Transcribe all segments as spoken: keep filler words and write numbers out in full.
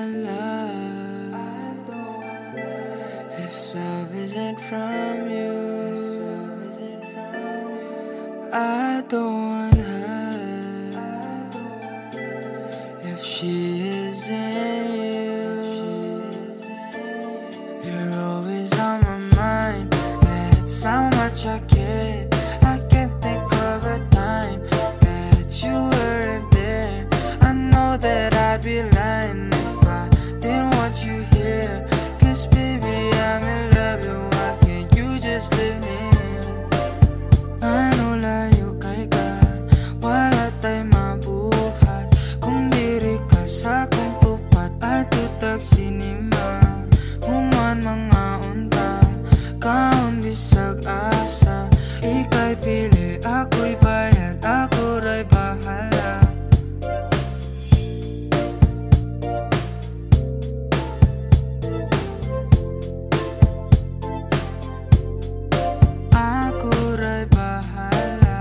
want love if love isn't from you. I don't want her if she isn't you. You're always on my mind, that's how much I care. I can't think of a time that you weren't there. I know that I'd be lying if I didn't want you here. Cause baby, I'm in love, and why can't you just leave me? Ano layo kay ka, wala tayo mabuhat kung diri ka sa akong tupat at tutag sinima. Human mga unta, kaon bisag asa. Ika'y pili, ako'y bayan, ako ra'y bahala. Ako ra'y bahala.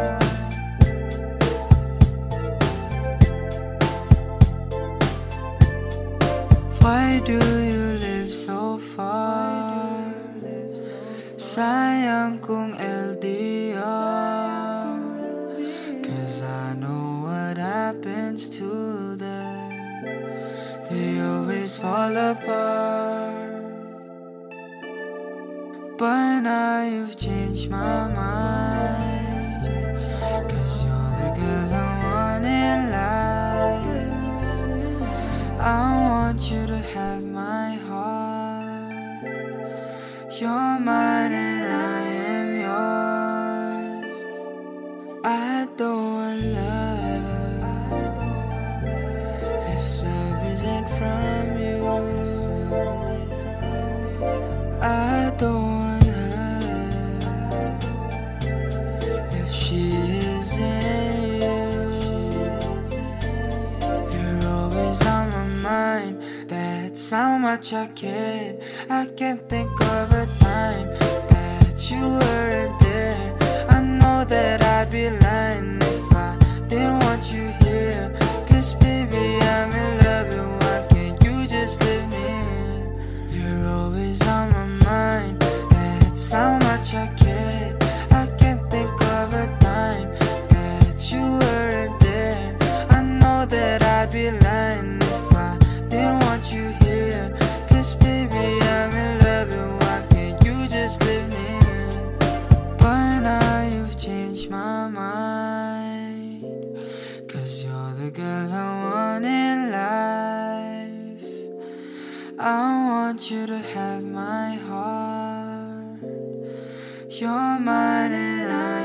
Why do you live so far? Sayang kung L D R, cause I know what happens to them. They always fall apart. But now you've changed my mind, cause you're the girl I want in life. I want you to have my heart. You're mine and I am yours. I don't want love if love isn't from you. I don't want her if she isn't you. You're always on my mind, that's how much I care. I can't think of a time that you weren't there. I know that I'd be lying if I didn't want you here. Cause baby, I'm in love, and why can't you just leave me? You're always on my mind, that's how much I care. I can't think of a time that you weren't there. I know that I'd be lying if I didn't want you here. Cause baby, I'm in love, and why can't you just leave me? But now you've changed my mind, cause you're the girl I want in life. I want you to have my heart. You're mine and I